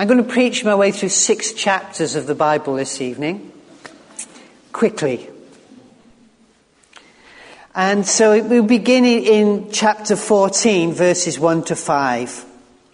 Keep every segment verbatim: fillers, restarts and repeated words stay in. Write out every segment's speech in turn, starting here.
I'm going to preach my way through six chapters of the Bible this evening, quickly. And so we'll begin in chapter fourteen, verses one to five.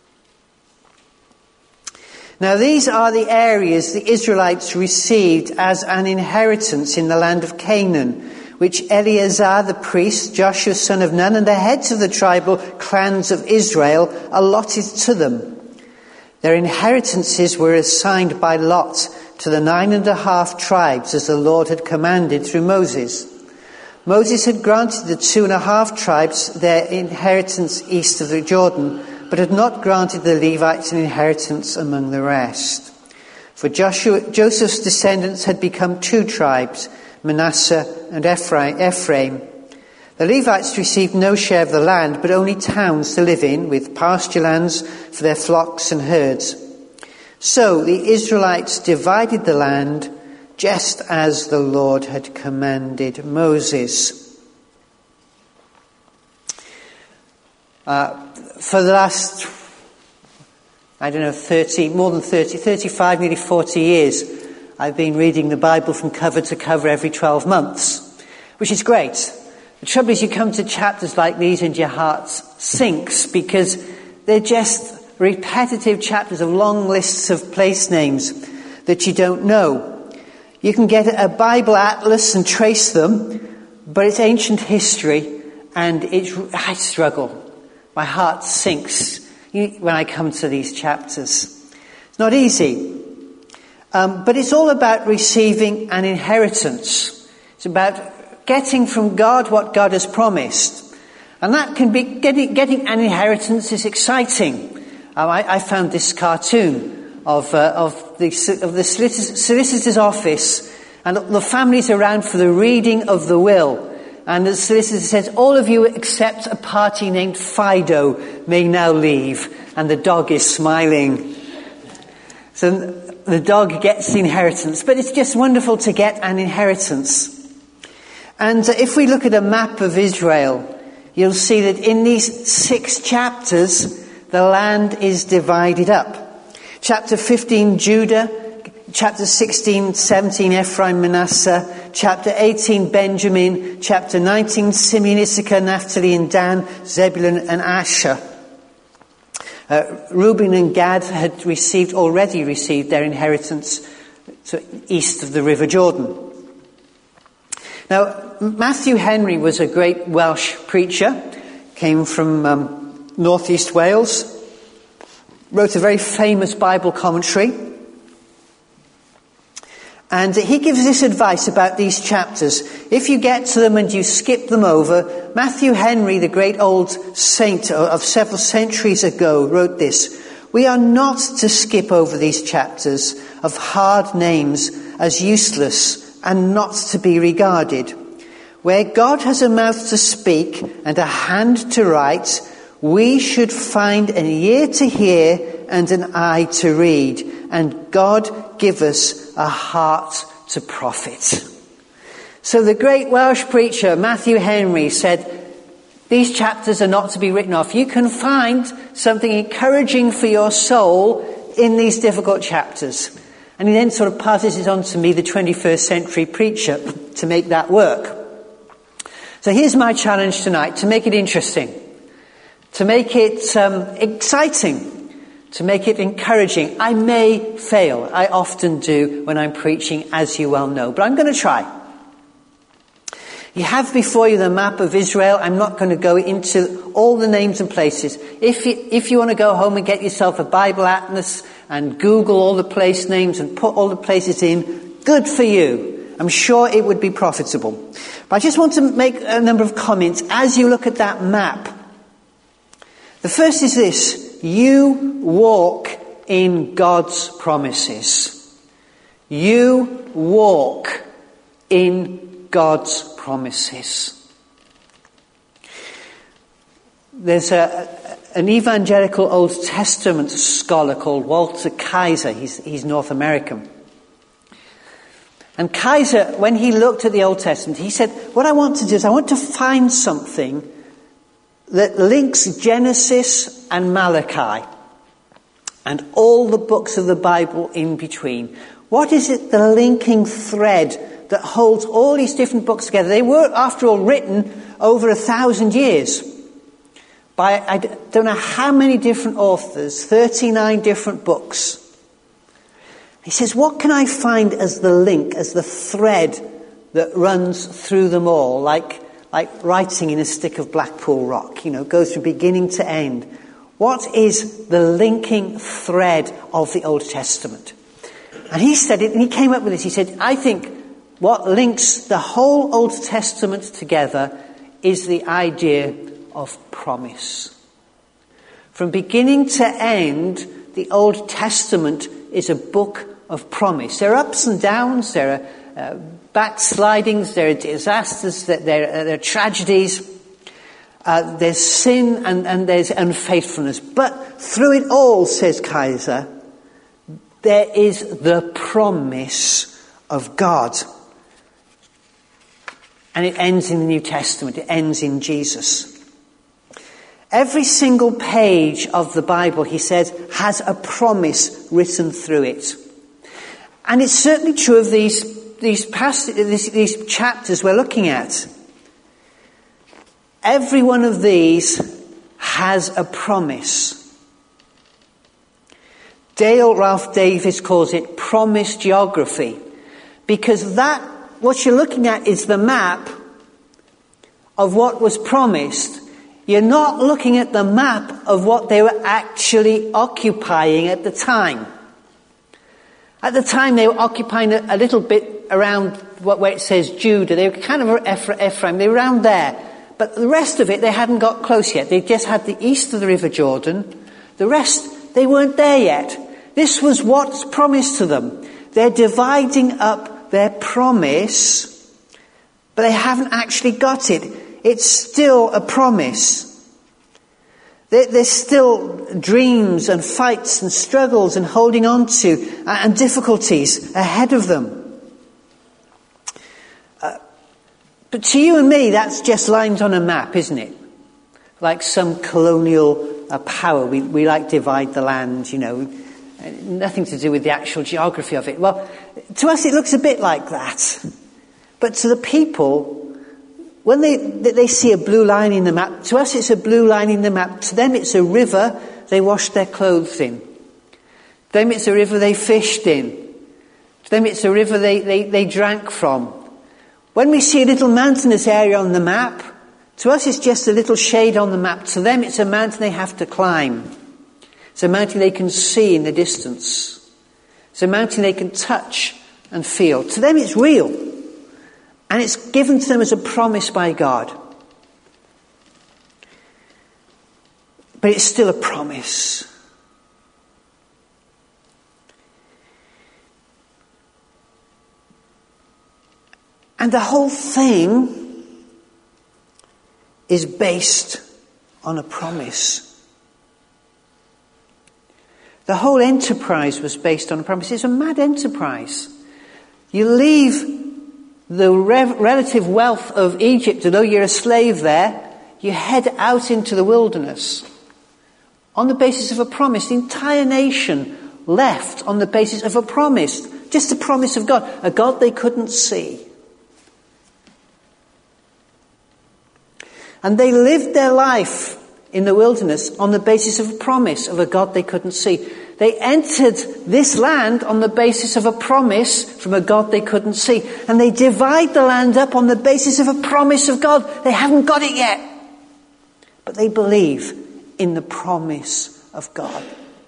Now these are the areas the Israelites received as an inheritance in the land of Canaan, which Eleazar the priest, Joshua son of Nun, and the heads of the tribal clans of Israel allotted to them. Their inheritances were assigned by lot to the nine and a half tribes as the Lord had commanded through Moses. Moses had granted the two and a half tribes their inheritance east of the Jordan, but had not granted the Levites an inheritance among the rest. For Joshua, Joseph's descendants had become two tribes, Manasseh and Ephraim. The Levites received no share of the land, but only towns to live in, with pasture lands for their flocks and herds. So the Israelites divided the land just as the Lord had commanded Moses. Uh, for the last, I don't know, thirty, more than thirty, thirty-five, nearly forty years, I've been reading the Bible from cover to cover every twelve months, which is great. The trouble is you come to chapters like these and your heart sinks because they're just repetitive chapters of long lists of place names that you don't know. You can get a Bible atlas and trace them, but it's ancient history and it's, I struggle. My heart sinks when I come to these chapters. It's not easy, um, but it's all about receiving an inheritance. It's about getting from God what God has promised. And that can be, getting, getting an inheritance is exciting. Um, I, I found this cartoon of, uh, of the, of the solicitor's office and the families around for the reading of the will. And the solicitor says, all of you except a party named Fido may now leave. And the dog is smiling. So the dog gets the inheritance. But it's just wonderful to get an inheritance. And if we look at a map of Israel, you'll see that in these six chapters, the land is divided up. Chapter fifteen, Judah. Chapter sixteen, seventeen, Ephraim, Manasseh. Chapter eighteen, Benjamin. Chapter nineteen, Simeon, Issachar, Naphtali, and Dan, Zebulun, and Asher. Uh, Reuben and Gad had received, already received their inheritance to east of the River Jordan. Now, Matthew Henry was a great Welsh preacher, came from um, northeast Wales, wrote a very famous Bible commentary, and he gives this advice about these chapters. If you get to them and you skip them over, Matthew Henry, the great old saint of several centuries ago, wrote this: "We are not to skip over these chapters of hard names as useless and not to be regarded. Where God has a mouth to speak and a hand to write, we should find an ear to hear and an eye to read, and God give us a heart to profit." So the great Welsh preacher Matthew Henry said, these chapters are not to be written off. You can find something encouraging for your soul in these difficult chapters. And he then sort of passes it on to me, the twenty-first century preacher, to make that work. So here's my challenge tonight, to make it interesting, to make it um, exciting, to make it encouraging. I may fail. I often do when I'm preaching, as you well know, but I'm going to try. You have before you the map of Israel. I'm not going to go into all the names and places. If you, if you want to go home and get yourself a Bible atlas and Google all the place names and put all the places in, good for you. I'm sure it would be profitable. But I just want to make a number of comments as you look at that map. The first is this: you walk in God's promises. You walk in God's promises. There's a, an evangelical Old Testament scholar called Walter Kaiser. He's, he's North American. And Kaiser, when he looked at the Old Testament, he said, what I want to do is I want to find something that links Genesis and Malachi. and all the books of the Bible in between. What is it, the linking thread that holds all these different books together? They were, after all, written over a thousand years by, I don't know how many different authors, thirty-nine different books. He says, what can I find as the link, as the thread that runs through them all, like, like writing in a stick of Blackpool rock, you know, goes from beginning to end. What is the linking thread of the Old Testament? And he said it, and he came up with this. He said, I think what links the whole Old Testament together is the idea of promise. From beginning to end, the Old Testament is a book of promise. There are ups and downs, there are uh, backslidings, there are disasters, there, there, there are tragedies, uh, there's sin and, and there's unfaithfulness. But through it all, says Kaiser, there is the promise of God. And it ends in the New Testament. It ends in Jesus. Every single page of the Bible, he says, has a promise written through it. And it's certainly true of these, these, past, these, these chapters we're looking at. Every one of these has a promise. Dale Ralph Davis calls it promise geography, because that, what you're looking at is the map of what was promised. You're not looking at the map of what they were actually occupying at the time. At the time they were occupying a, a little bit around what, where it says Judah. They were kind of Ephraim, they were around there. But the rest of it they hadn't got close yet. They just had the east of the River Jordan. The rest, they weren't there yet. This was what's promised to them. They're dividing up their promise, but they haven't actually got it. It's still a promise. There's still dreams and fights and struggles and holding on to and difficulties ahead of them. Uh, but to you and me, that's just lines on a map, isn't it? Like some colonial uh, power. We, we like divide the land, you know. Nothing to do with the actual geography of it. Well, to us it looks a bit like that. But to the people, when they they see a blue line in the map, to us it's a blue line in the map. To them it's a river they washed their clothes in. To them it's a river they fished in. To them it's a river they, they, they drank from. When we see a little mountainous area on the map, to us it's just a little shade on the map. To them it's a mountain they have to climb. It's a mountain they can see in the distance. It's a mountain they can touch and feel. To them it's real. And it's given to them as a promise by God. But it's still a promise. And the whole thing is based on a promise. The whole enterprise was based on a promise. It's a mad enterprise. You leave the rev- relative wealth of Egypt, although you're a slave there, you head out into the wilderness on the basis of a promise. The entire nation left on the basis of a promise. Just a promise of God. A God they couldn't see. And they lived their life in the wilderness on the basis of a promise of a God they couldn't see. They entered this land on the basis of a promise from a God they couldn't see. And they divide the land up on the basis of a promise of God. They haven't got it yet. But they believe in the promise of God.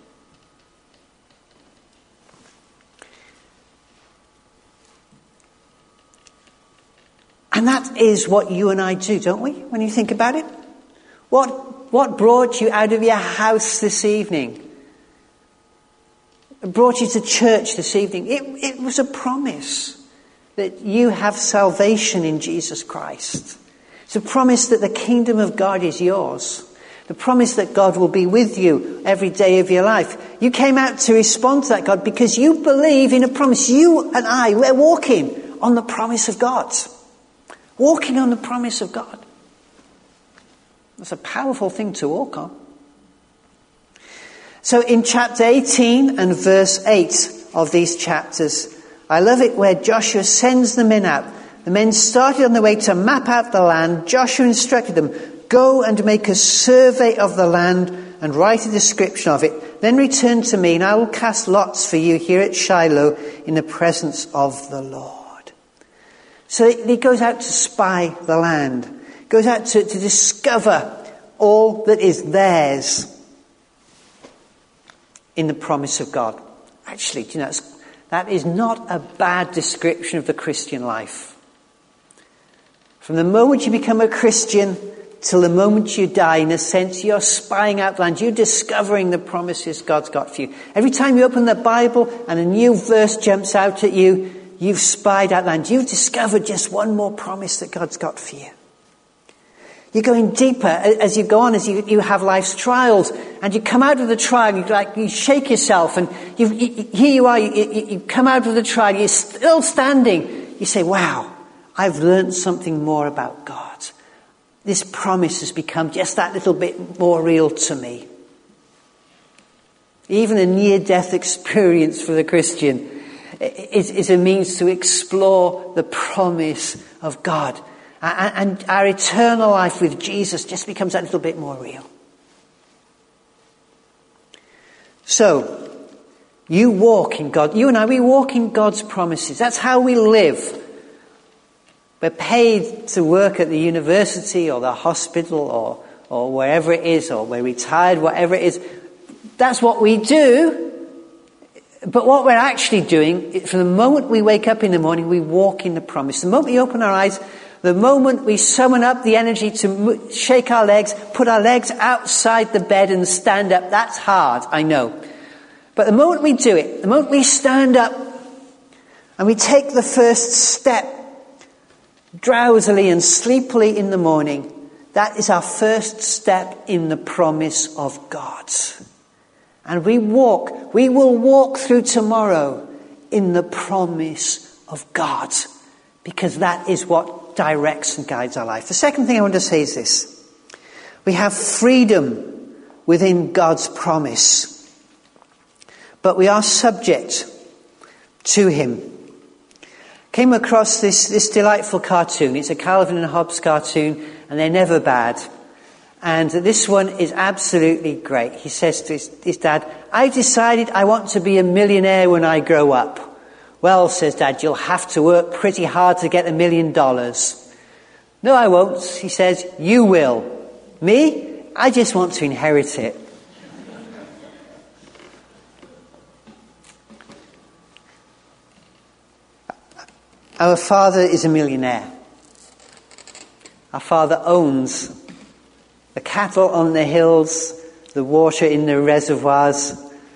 And that is what you and I do, don't we? When you think about it. What, what brought you out of your house this evening? Brought you to church this evening? It, it was a promise that you have salvation in Jesus Christ. It's a promise that the kingdom of God is yours. The promise that God will be with you every day of your life. You came out to respond to that God because you believe in a promise. You and I, we're walking on the promise of God. Walking on the promise of God. That's a powerful thing to walk on. So in chapter eighteen and verse eight of these chapters, I love it where Joshua sends the men out. The men started on their way to map out the land. Joshua instructed them, go and make a survey of the land and write a description of it. Then return to me and I will cast lots for you here at Shiloh in the presence of the Lord. So he goes out to spy the land. Goes out to, to discover all that is theirs in the promise of God. Actually, do you know, that is not a bad description of the Christian life. From the moment you become a Christian till the moment you die, in a sense, you're spying out land. You're discovering the promises God's got for you. Every time you open the Bible and a new verse jumps out at you, you've spied out land. You've discovered just one more promise that God's got for you. You're going deeper as you go on, as you, you have life's trials, and you come out of the trial, you like you shake yourself, and you, you, here you are, you, you, you come out of the trial, you're still standing. You say, wow, I've learned something more about God. This promise has become just that little bit more real to me. Even a near-death experience for the Christian is, is a means to explore the promise of God. And our eternal life with Jesus just becomes that little bit more real. So, you walk in God. You and I, we walk in God's promises. That's how we live. We're paid to work at the university or the hospital or, or wherever it is, or we're retired, whatever it is. That's what we do. But what we're actually doing, from the moment we wake up in the morning, we walk in the promise. The moment we open our eyes, the moment we summon up the energy to shake our legs, put our legs outside the bed and stand up, that's hard, I know. But the moment we do it, the moment we stand up and we take the first step drowsily and sleepily in the morning, that is our first step in the promise of God. And we walk, we will walk through tomorrow in the promise of God, because that is what directs and guides our life. The second thing I want to say is this. We have freedom within God's promise, but we are subject to him. Came across this, this delightful cartoon. It's a Calvin and Hobbes cartoon, and they're never bad. And this one is absolutely great. He says to his, his dad, I decided I want to be a millionaire when I grow up. Well, says Dad, you'll have to work pretty hard to get a million dollars. No, I won't, he says, you will. Me? I just want to inherit it. Our Father is a millionaire. Our Father owns the cattle on the hills, the water in the reservoirs,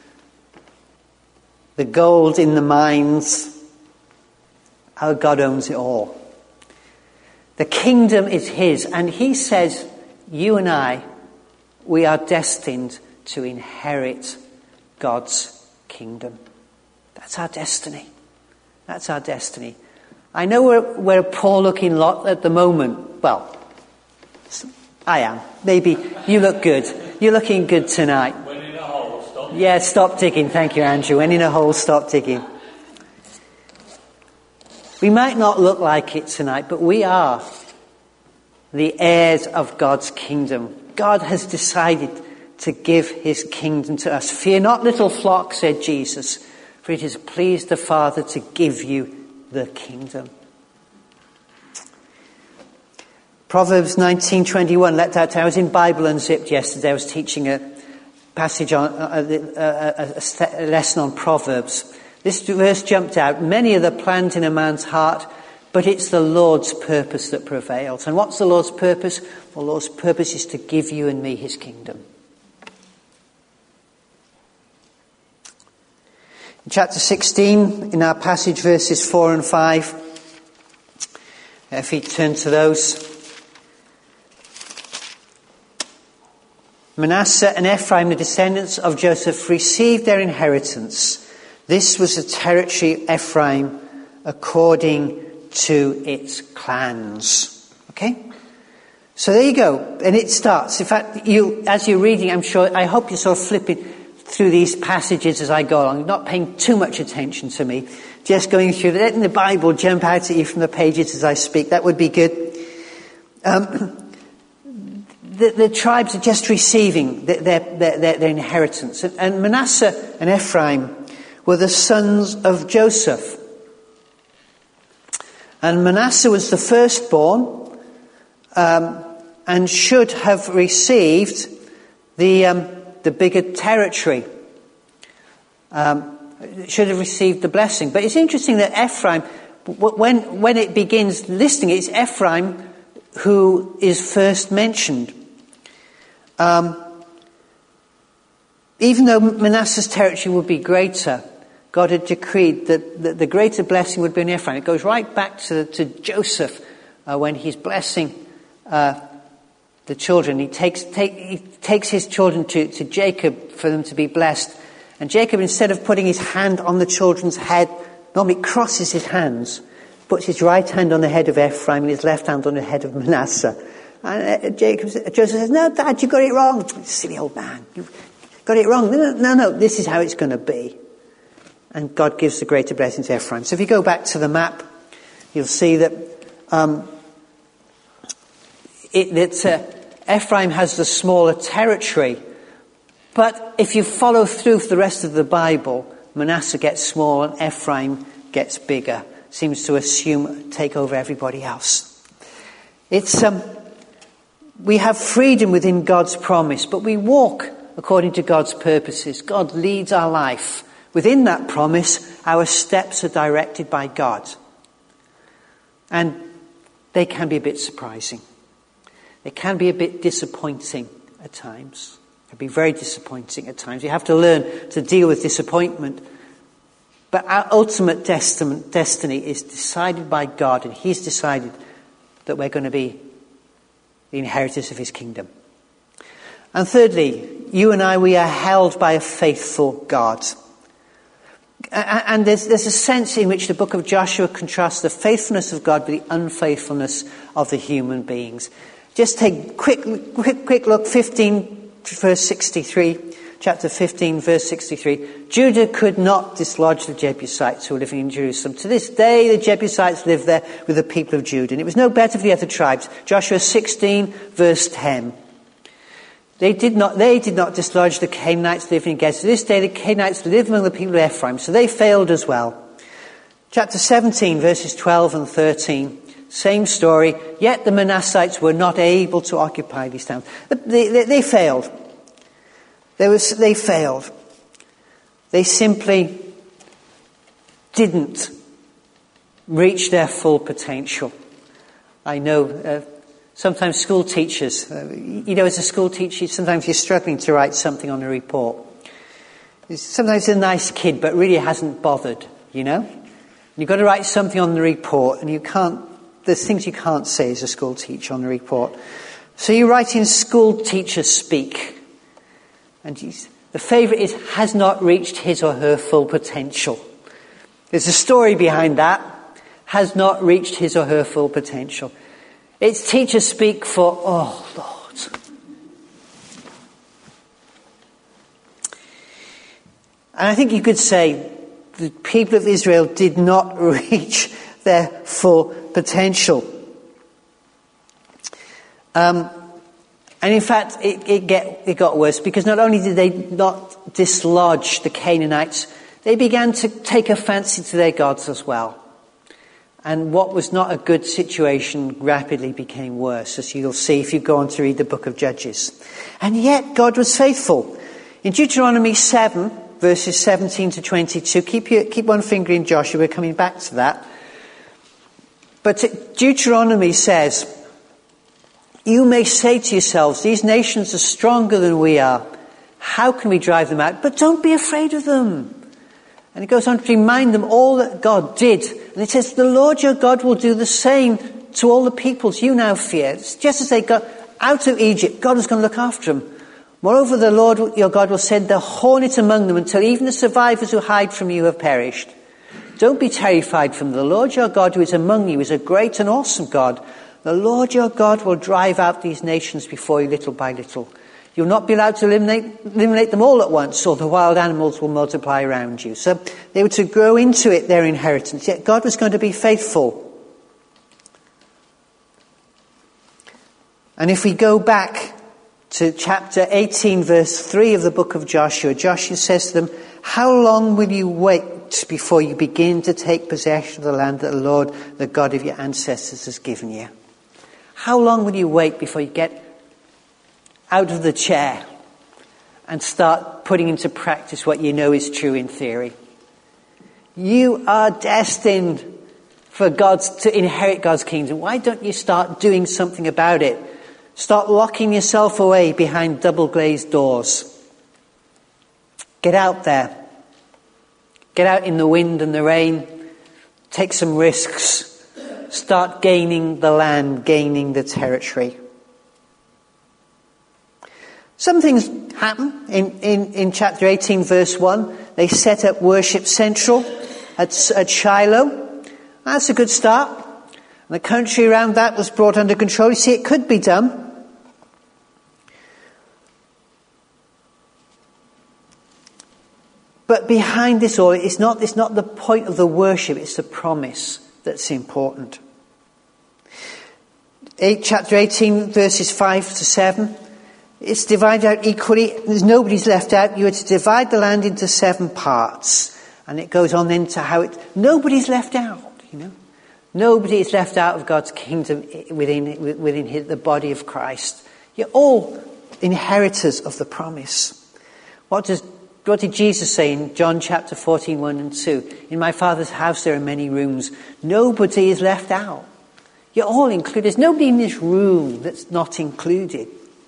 the gold in the mines. Our God owns it all. The kingdom is his, and he says, you and I, we are destined to inherit God's kingdom. That's our destiny. That's our destiny. I know we're, we're a poor-looking lot at the moment. Well, I am. Maybe you look good. You're looking good tonight. When in a hole, stop. Yeah, stop digging. Thank you, Andrew. When in a hole, stop digging. We might not look like it tonight, but we are the heirs of God's kingdom. God has decided to give his kingdom to us. Fear not, little flock, said Jesus, for it has pleased the Father to give you the kingdom. Proverbs nineteen twenty-one. Let that. I was in Bible Unzipped yesterday. I was teaching a passage on a, a, a, a lesson on Proverbs. This verse jumped out. Many are the plans in a man's heart, but it's the Lord's purpose that prevails. And what's the Lord's purpose? The Lord's purpose is to give you and me his kingdom. In chapter sixteen, in our passage, verses four and five, if you turn to those. Manasseh and Ephraim, the descendants of Joseph, received their inheritance. This was the territory of Ephraim according to its clans. Okay? So there you go. And it starts. In fact, you, as you're reading, I'm sure, I hope you're sort of flipping through these passages as I go along, not paying too much attention to me, just going through, letting the Bible jump out at you from the pages as I speak. That would be good. Um, the, the tribes are just receiving their, their, their, their inheritance. And, and Manasseh and Ephraim were the sons of Joseph. And Manasseh was the firstborn, um, and should have received the um, the bigger territory. Um, should have received the blessing. But it's interesting that Ephraim, when when it begins listing it, it's Ephraim who is first mentioned. Um, even though Manasseh's territory would be greater, God had decreed that the, the greater blessing would be in Ephraim. It goes right back to, to Joseph uh, when he's blessing uh, the children. He takes take, he takes his children to, to Jacob for them to be blessed. And Jacob, instead of putting his hand on the children's head, normally crosses his hands, puts his right hand on the head of Ephraim and his left hand on the head of Manasseh. And uh, Jacob, Joseph says, "No, Dad, you got it wrong." Silly old man, you got it wrong. No, no, no, this is how it's going to be. And God gives the greater blessing to Ephraim. So if you go back to the map, you'll see that um, it, that uh, Ephraim has the smaller territory. But if you follow through the rest of the Bible, Manasseh gets small and Ephraim gets bigger. Seems to assume, take over everybody else. It's um, we have freedom within God's promise, but we walk according to God's purposes. God leads our life. Within that promise, our steps are directed by God. And they can be a bit surprising. They can be a bit disappointing at times. They can be very disappointing at times. You have to learn to deal with disappointment. But our ultimate destiny is decided by God, and He's decided that we're going to be the inheritors of His kingdom. And thirdly, you and I, we are held by a faithful God. And there's, there's a sense in which the book of Joshua contrasts the faithfulness of God with the unfaithfulness of the human beings. Just take a quick, quick, quick look, fifteen, verse sixty-three, chapter fifteen, verse sixty-three. Judah could not dislodge the Jebusites who were living in Jerusalem. To this day, the Jebusites live there with the people of Judah. And it was no better for the other tribes. Joshua sixteen, verse ten. They did not, they did not dislodge the Canaanites living in Gezer. To this day, the Canaanites live among the people of Ephraim, so they failed as well. Chapter seventeen, verses twelve and thirteen. Same story. Yet the Manassites were not able to occupy these towns. They, they, they failed. They, was, they failed. They simply didn't reach their full potential. I know uh, sometimes school teachers, uh, you know, as a school teacher, sometimes you're struggling to write something on a report. Sometimes a nice kid, but really hasn't bothered, you know. You've got to write something on the report, and you can't, there's things you can't say as a school teacher on the report. So you write in school teacher speak. And the favourite is, has not reached his or her full potential. There's a story behind that. Has not reached his or her full potential. It's teacher speak for, oh Lord. And I think you could say the people of Israel did not reach their full potential. Um, and in fact, it, it, get, it got worse, because not only did they not dislodge the Canaanites, they began to take a fancy to their gods as well. And what was not a good situation rapidly became worse, as you'll see if you go on to read the book of Judges. And yet God was faithful. In Deuteronomy seven, verses seventeen to twenty-two, keep, your, keep one finger in Joshua, we're coming back to that. But Deuteronomy says, you may say to yourselves, these nations are stronger than we are. How can we drive them out? But don't be afraid of them. And it goes on to remind them all that God did. And it says, the Lord your God will do the same to all the peoples you now fear. It's just as they got out of Egypt, God was going to look after them. Moreover, the Lord your God will send the hornet among them until even the survivors who hide from you have perished. Don't be terrified from the Lord your God who is among you is a great and awesome God. The Lord your God will drive out these nations before you little by little. You'll not be allowed to eliminate, eliminate them all at once, or the wild animals will multiply around you. So they were to grow into it, their inheritance. Yet God was going to be faithful. And if we go back to chapter eighteen, verse three of the book of Joshua, Joshua says to them, how long will you wait before you begin to take possession of the land that the Lord, the God of your ancestors, has given you? How long will you wait before you get out of the chair and start putting into practice what you know is true in theory? You are destined for God's, to inherit God's kingdom. Why don't you start doing something about it? Start locking yourself away behind double glazed doors. Get out there. Get out in the wind and the rain. Take some risks. Start gaining the land, gaining the territory. Some things happen in, in, in chapter eighteen, verse one. They set up Worship Central at, at Shiloh. That's a good start. And the country around that was brought under control. You see, it could be done. But behind this all, it's not, it's not the point of the worship, it's the promise that's important. Eight, chapter eighteen, verses five to seven. It's divided out equally. There's nobody's left out. You are to divide the land into seven parts. And it goes on into how it... Nobody's left out, you know. Nobody is left out of God's kingdom within, within his, the body of Christ. You're all inheritors of the promise. What does... What did Jesus say in John chapter fourteen, one and two? In my Father's house there are many rooms. Nobody is left out. You're all included. There's nobody in this room that's not included.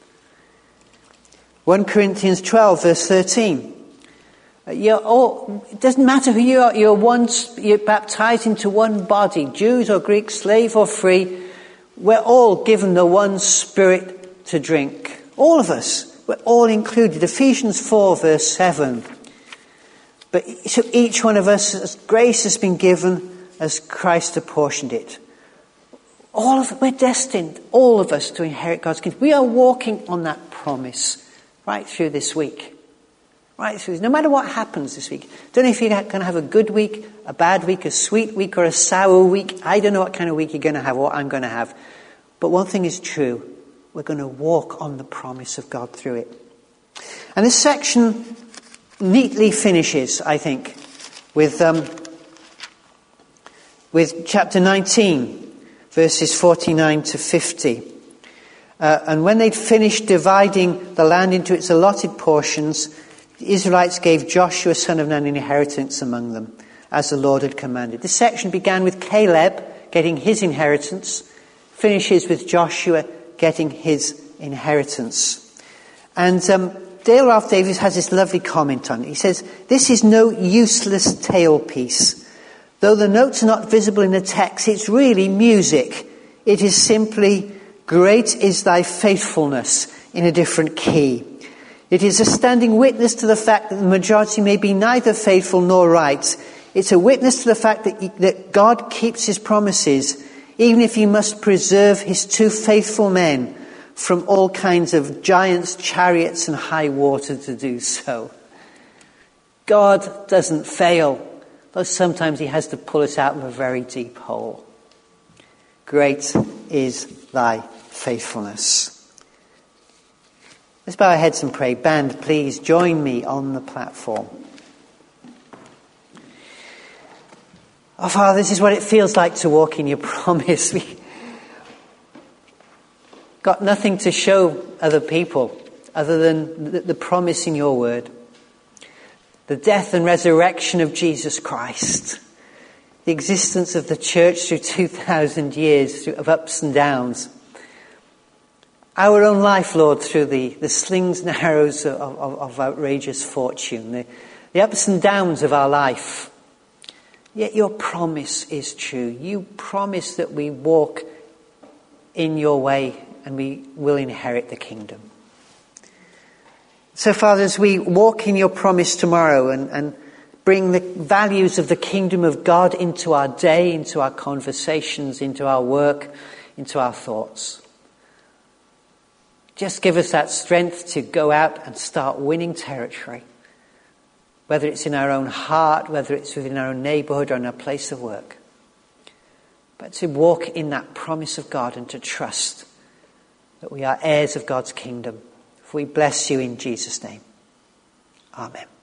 First Corinthians twelve, verse thirteen. You're all, it doesn't matter who you are. You're once, you're baptized into one body, Jews or Greeks, slave or free. We're all given the one Spirit to drink. All of us. We're all included. Ephesians four, verse seven. But so each one of us, as grace has been given, as Christ apportioned it. All of we're destined, all of us, to inherit God's kingdom. We are walking on that promise right through this week. Right through. No matter what happens this week. Don't know if you're going to have a good week, a bad week, a sweet week, or a sour week. I don't know what kind of week you're going to have or what I'm going to have. But one thing is true. We're going to walk on the promise of God through it. And this section neatly finishes, I think, with um, with chapter nineteen, verses forty-nine to fifty. Uh, and when they'd finished dividing the land into its allotted portions, the Israelites gave Joshua, son of Nun, an inheritance among them, as the Lord had commanded. This section began with Caleb getting his inheritance, finishes with Joshua getting his inheritance. And um, Dale Ralph Davis has this lovely comment on it. He says, this is no useless tale piece. Though the notes are not visible in the text, it's really music. It is simply, great is thy faithfulness, in a different key. It is a standing witness to the fact that the majority may be neither faithful nor right. It's a witness to the fact that, that God keeps his promises, even if he must preserve his two faithful men from all kinds of giants, chariots, and high water to do so. God doesn't fail, though sometimes he has to pull us out of a very deep hole. Great is thy faithfulness. Let's bow our heads and pray. Band, please join me on the platform. Oh, Father, this is what it feels like to walk in your promise. We got nothing to show other people other than the, the promise in your word. The death and resurrection of Jesus Christ. The existence of the church through two thousand years of ups and downs. Our own life, Lord, through the, the slings and arrows of, of, of outrageous fortune. The, the ups and downs of our life. Yet your promise is true. You promise that we walk in your way and we will inherit the kingdom. So, Father, as we walk in your promise tomorrow and, and bring the values of the kingdom of God into our day, into our conversations, into our work, into our thoughts, Just give us that strength to go out and start winning territory. Whether it's in our own heart, whether it's within our own neighbourhood or in our place of work. But to walk in that promise of God and to trust that we are heirs of God's kingdom. For we bless you in Jesus' name. Amen.